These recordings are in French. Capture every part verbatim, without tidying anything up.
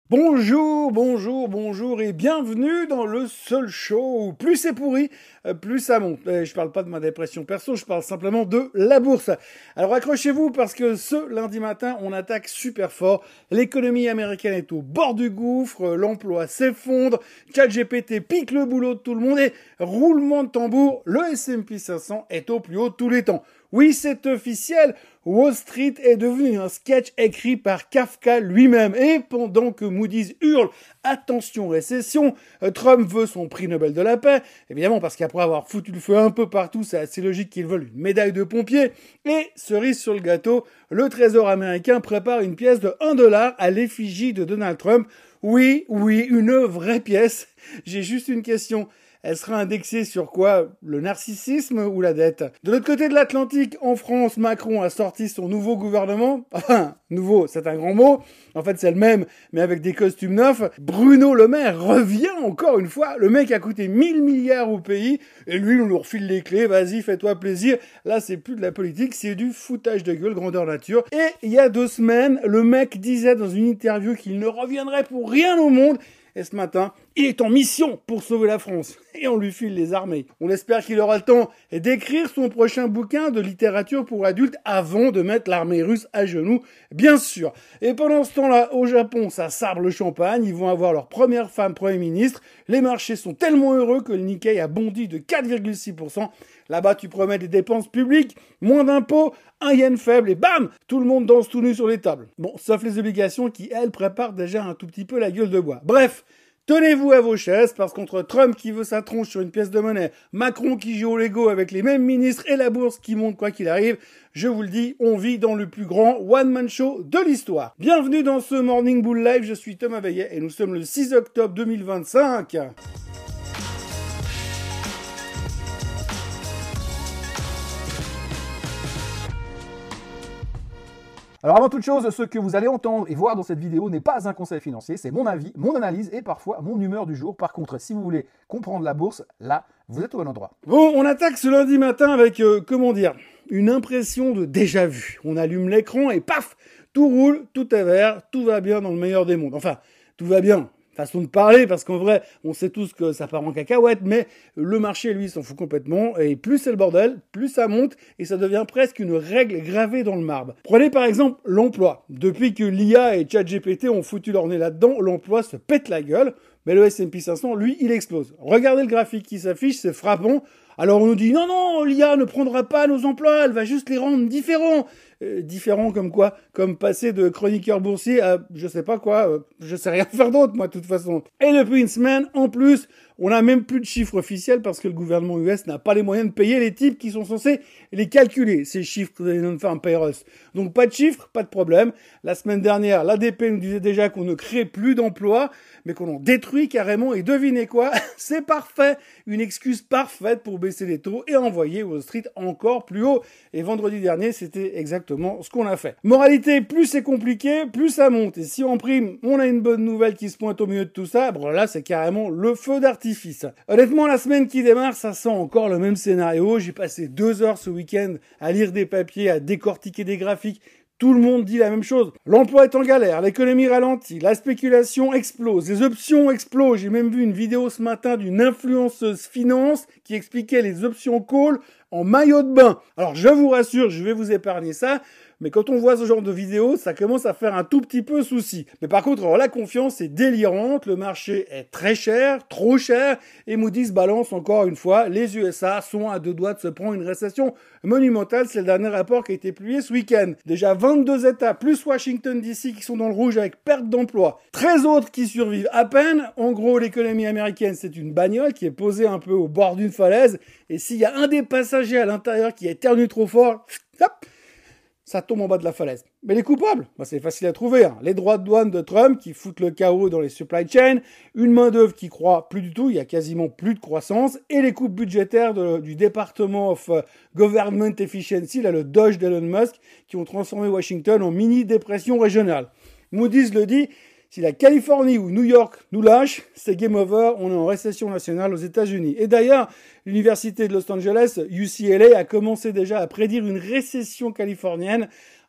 Bonjour, bonjour, bonjour et bienvenue dans le seul show où plus c'est pourri, plus ça monte. Je parle pas de ma dépression perso, je parle simplement de la bourse. Alors accrochez-vous parce que ce lundi matin, on attaque super fort. L'économie américaine est au bord du gouffre, l'emploi s'effondre, ChatGPT pique le boulot de tout le monde et roulement de tambour, le S and P cinq cents est au plus haut de tous les temps. Oui, c'est officiel, Wall Street est devenu un sketch écrit par Kafka lui-même. Et pendant que Moody's hurle « Attention récession », Trump veut son prix Nobel de la paix. Évidemment, parce qu'après avoir foutu le feu un peu partout, c'est assez logique qu'ils veulent une médaille de pompier. Et, cerise sur le gâteau, le Trésor américain prépare une pièce de un dollar à l'effigie de Donald Trump. Oui, oui, une vraie pièce. J'ai juste une question. Elle sera indexée sur quoi? Le narcissisme ou la dette? De l'autre côté de l'Atlantique, en France, Macron a sorti son nouveau gouvernement. Enfin, nouveau, c'est un grand mot. En fait, c'est le même, mais avec des costumes neufs. Bruno Le Maire revient encore une fois. Le mec a coûté mille milliards au pays. Et lui, on nous refile les clés. Vas-y, fais-toi plaisir. Là, c'est plus de la politique, c'est du foutage de gueule, grandeur nature. Et il y a deux semaines, le mec disait dans une interview qu'il ne reviendrait pour rien au monde. Et ce matin, il est en mission pour sauver la France. Et on lui file les armées. On espère qu'il aura le temps d'écrire son prochain bouquin de littérature pour adultes avant de mettre l'armée russe à genoux, bien sûr. Et pendant ce temps-là, au Japon, ça sabre le champagne. Ils vont avoir leur première femme Premier ministre. Les marchés sont tellement heureux que le Nikkei a bondi de quatre virgule six pour cent. Là-bas, tu promets des dépenses publiques, moins d'impôts, un yen faible et bam, tout le monde danse tout nu sur les tables. Bon, sauf les obligations qui, elles, préparent déjà un tout petit peu la gueule de bois. Bref, tenez-vous à vos chaises parce qu'entre Trump qui veut sa tronche sur une pièce de monnaie, Macron qui joue au Lego avec les mêmes ministres et la bourse qui monte quoi qu'il arrive, je vous le dis, on vit dans le plus grand one-man show de l'histoire. Bienvenue dans ce Morning Bull Live, je suis Thomas Veillet et nous sommes le six octobre deux mille vingt-cinq. Alors avant toute chose, ce que vous allez entendre et voir dans cette vidéo n'est pas un conseil financier, c'est mon avis, mon analyse et parfois mon humeur du jour. Par contre, si vous voulez comprendre la bourse, là, vous êtes au bon endroit. Bon, on attaque ce lundi matin avec, euh, comment dire, une impression de déjà vu. On allume l'écran et paf, tout roule, tout est vert, tout va bien dans le meilleur des mondes. Enfin, tout va bien. Façon de parler, parce qu'en vrai, on sait tous que ça part en cacahuète, mais le marché, lui, s'en fout complètement, et plus c'est le bordel, plus ça monte, et ça devient presque une règle gravée dans le marbre. Prenez par exemple l'emploi. Depuis que l'I A et ChatGPT ont foutu leur nez là-dedans, l'emploi se pète la gueule, mais le S and P cinq cents, lui, il explose. Regardez le graphique qui s'affiche, c'est frappant. Alors on nous dit, non, non, l'I A ne prendra pas nos emplois, elle va juste les rendre différents. Euh, différents comme quoi? Comme passer de chroniqueur boursier à je sais pas quoi, euh, je sais rien faire d'autre moi de toute façon. Et depuis une semaine, en plus, on n'a même plus de chiffres officiels parce que le gouvernement U S n'a pas les moyens de payer les types qui sont censés les calculer, ces chiffres des non-farm payrolls. Donc pas de chiffres, pas de problème. La semaine dernière, l'A D P nous disait déjà qu'on ne crée plus d'emplois, mais qu'on en détruit carrément. Et devinez quoi? C'est parfait. Une excuse parfaite pour baisser les taux et envoyer Wall Street encore plus haut. Et vendredi dernier, c'était exactement ce qu'on a fait. Moralité, plus c'est compliqué, plus ça monte. Et si en prime, on a une bonne nouvelle qui se pointe au milieu de tout ça, bon là, c'est carrément le feu d'artifice. Honnêtement, la semaine qui démarre, ça sent encore le même scénario. J'ai passé deux heures ce week-end à lire des papiers, à décortiquer des graphiques. Tout le monde dit la même chose. L'emploi est en galère, l'économie ralentit, la spéculation explose, les options explosent. J'ai même vu une vidéo ce matin d'une influenceuse finance qui expliquait les options call en maillot de bain. Alors je vous rassure, je vais vous épargner ça. Mais quand on voit ce genre de vidéo, ça commence à faire un tout petit peu souci. Mais par contre, alors, la confiance est délirante, le marché est très cher, trop cher, et Moody's balance encore une fois, les U S A sont à deux doigts de se prendre une récession monumentale. C'est le dernier rapport qui a été publié ce week-end. Déjà vingt-deux États, plus Washington D C qui sont dans le rouge avec perte d'emploi. treize autres qui survivent à peine. En gros, l'économie américaine, c'est une bagnole qui est posée un peu au bord d'une falaise, et s'il y a un des passagers à l'intérieur qui éternue trop fort, hop, ça tombe en bas de la falaise. Mais les coupables, bah c'est facile à trouver. Hein. Les droits de douane de Trump qui foutent le chaos dans les supply chains, une main-d'œuvre qui croît plus du tout, il y a quasiment plus de croissance, et les coupes budgétaires de, du Department of Government Efficiency, là, le Doge d'Elon Musk, qui ont transformé Washington en mini-dépression régionale. Moody's le dit, si la Californie ou New York nous lâche, c'est game over, on est en récession nationale aux États-Unis. Et d'ailleurs, l'université de Los Angeles, U C L A, a commencé déjà à prédire une récession californienne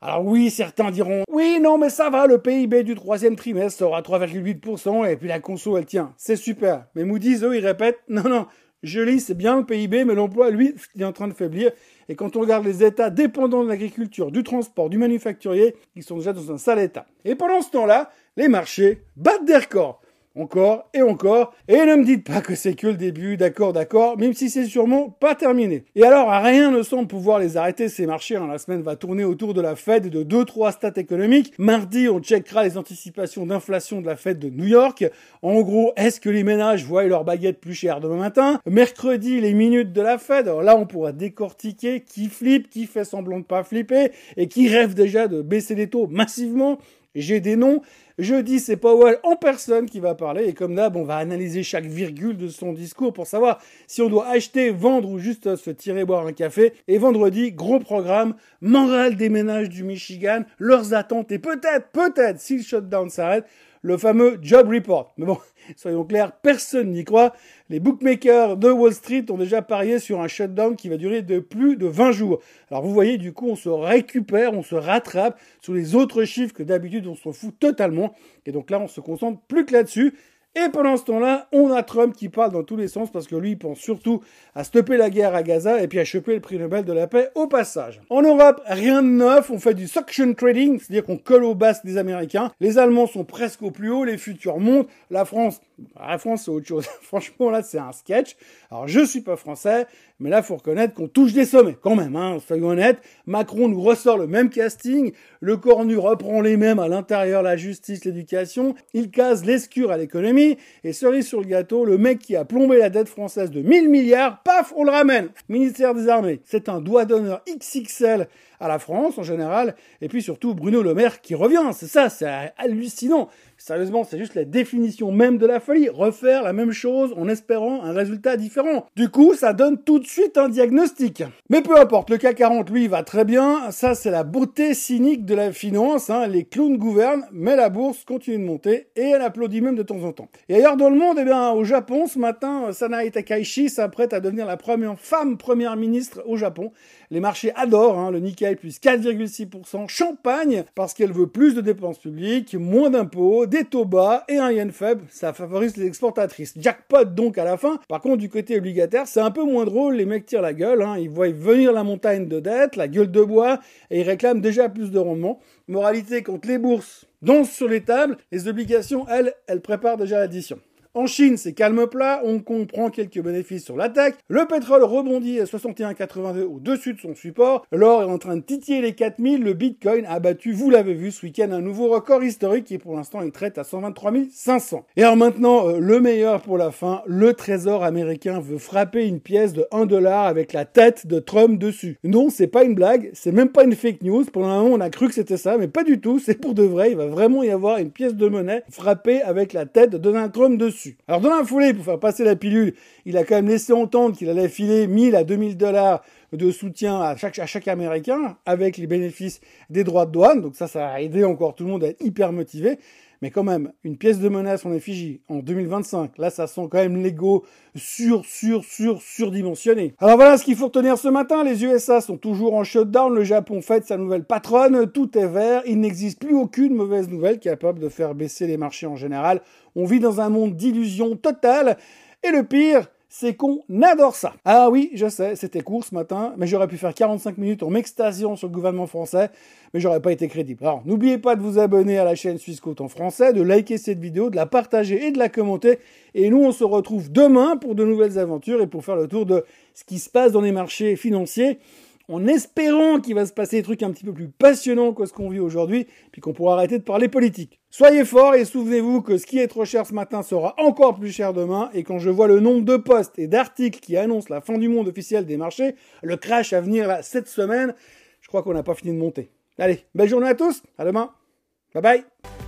Alors oui, certains diront, oui, non, mais ça va, le P I B du troisième trimestre sera trois virgule huit pour cent et puis la conso, elle tient. C'est super. Mais Moody's, eux, ils répètent, non, non, je lis, c'est bien le P I B, mais l'emploi, lui, il est en train de faiblir. Et quand on regarde les États dépendants de l'agriculture, du transport, du manufacturier, ils sont déjà dans un sale état. Et pendant ce temps-là, les marchés battent des records. Encore et encore. Et ne me dites pas que c'est que le début, d'accord, d'accord, même si c'est sûrement pas terminé. Et alors, rien ne semble pouvoir les arrêter, ces marchés. Hein. La semaine va tourner autour de la Fed et de deux trois stats économiques. Mardi, on checkera les anticipations d'inflation de la Fed de New York. En gros, est-ce que les ménages voient leur baguette plus chère demain matin? Mercredi, les minutes de la Fed. Alors là, on pourra décortiquer qui flippe, qui fait semblant de pas flipper et qui rêve déjà de baisser les taux massivement. J'ai des noms. Jeudi, c'est Powell en personne qui va parler. Et comme d'hab, on va analyser chaque virgule de son discours pour savoir si on doit acheter, vendre ou juste se tirer boire un café. Et vendredi, gros programme, morale des ménages du Michigan, leurs attentes et peut-être, peut-être, si le shutdown s'arrête, le fameux Job Report. Mais bon, soyons clairs, personne n'y croit. Les bookmakers de Wall Street ont déjà parié sur un shutdown qui va durer de plus de vingt jours. Alors vous voyez, du coup, on se récupère, on se rattrape sur les autres chiffres que d'habitude on s'en fout totalement. Et donc là, on se concentre plus que là-dessus. Et pendant ce temps-là, on a Trump qui parle dans tous les sens parce que lui, il pense surtout à stopper la guerre à Gaza et puis à choper le prix Nobel de la paix au passage. En Europe, rien de neuf, on fait du suction trading, c'est-à-dire qu'on colle aux basses des Américains. Les Allemands sont presque au plus haut, les futurs montent. La France, la France c'est autre chose. Franchement, là, c'est un sketch. Alors, je suis pas français, mais là, faut reconnaître qu'on touche des sommets quand même, hein, soyons honnêtes. Macron nous ressort le même casting, le cornu reprend les mêmes à l'intérieur, la justice, l'éducation, il case l'escure à l'économie. Et cerise sur le gâteau, le mec qui a plombé la dette française de mille milliards, paf, on le ramène. Ministère des Armées. C'est un doigt d'honneur X X L à la France en général. Et puis surtout Bruno Le Maire qui revient. C'est ça, c'est hallucinant. Sérieusement, c'est juste la définition même de la folie. Refaire la même chose en espérant un résultat différent. Du coup, ça donne tout de suite un diagnostic. Mais peu importe, le C A C quarante, lui, va très bien. Ça, c'est la beauté cynique de la finance. Hein. Les clowns gouvernent, mais la bourse continue de monter et elle applaudit même de temps en temps. Et ailleurs dans le monde, eh bien, au Japon, ce matin, Sanae Takaichi s'apprête à devenir la première femme première ministre au Japon. Les marchés adorent, hein, le Nikkei plus quatre virgule six pour cent, champagne, parce qu'elle veut plus de dépenses publiques, moins d'impôts, des taux bas et un yen faible, ça favorise les exportatrices. Jackpot donc à la fin. Par contre, du côté obligataire, c'est un peu moins drôle, les mecs tirent la gueule, hein, ils voient venir la montagne de dette, la gueule de bois, et ils réclament déjà plus de rendement. Moralité, quand les bourses dansent sur les tables, les obligations, elles, elles préparent déjà l'addition. En Chine, c'est calme plat, Hong Kong prend quelques bénéfices sur l'attaque, le pétrole rebondit à soixante et un virgule quatre-vingt-deux au-dessus de son support, l'or est en train de titiller les quatre mille, le bitcoin a battu, vous l'avez vu ce week-end, un nouveau record historique qui pour l'instant il traite à cent vingt-trois mille cinq cents. Et alors maintenant, euh, le meilleur pour la fin, le trésor américain veut frapper une pièce de un dollar avec la tête de Trump dessus. Non, c'est pas une blague, c'est même pas une fake news, pour le moment on a cru que c'était ça, mais pas du tout, c'est pour de vrai, il va vraiment y avoir une pièce de monnaie frappée avec la tête de Donald Trump dessus. Alors dans la foulée, pour faire passer la pilule, il a quand même laissé entendre qu'il allait filer mille à deux mille dollars de soutien à chaque, à chaque Américain avec les bénéfices des droits de douane. Donc ça, ça a aidé encore tout le monde à être hyper motivé. Mais quand même, une pièce de monnaie à son effigie en deux mille vingt-cinq, là ça sent quand même l'ego sur, sur, sur, surdimensionné. Alors voilà ce qu'il faut retenir ce matin, les U S A sont toujours en shutdown, le Japon fête sa nouvelle patronne, tout est vert, il n'existe plus aucune mauvaise nouvelle capable de faire baisser les marchés en général. On vit dans un monde d'illusions totales, et le pire, c'est qu'on adore ça. Ah oui, je sais, c'était court ce matin, mais j'aurais pu faire quarante-cinq minutes en m'extasiant sur le gouvernement français, mais j'aurais pas été crédible. Alors, n'oubliez pas de vous abonner à la chaîne Suisse Côte en français, de liker cette vidéo, de la partager et de la commenter. Et nous, on se retrouve demain pour de nouvelles aventures et pour faire le tour de ce qui se passe dans les marchés financiers, en espérant qu'il va se passer des trucs un petit peu plus passionnants que ce qu'on vit aujourd'hui, puis qu'on pourra arrêter de parler politique. Soyez forts et souvenez-vous que ce qui est trop cher ce matin sera encore plus cher demain, et quand je vois le nombre de posts et d'articles qui annoncent la fin du monde officiel des marchés, le crash à venir là, cette semaine, je crois qu'on n'a pas fini de monter. Allez, belle journée à tous, à demain, bye bye.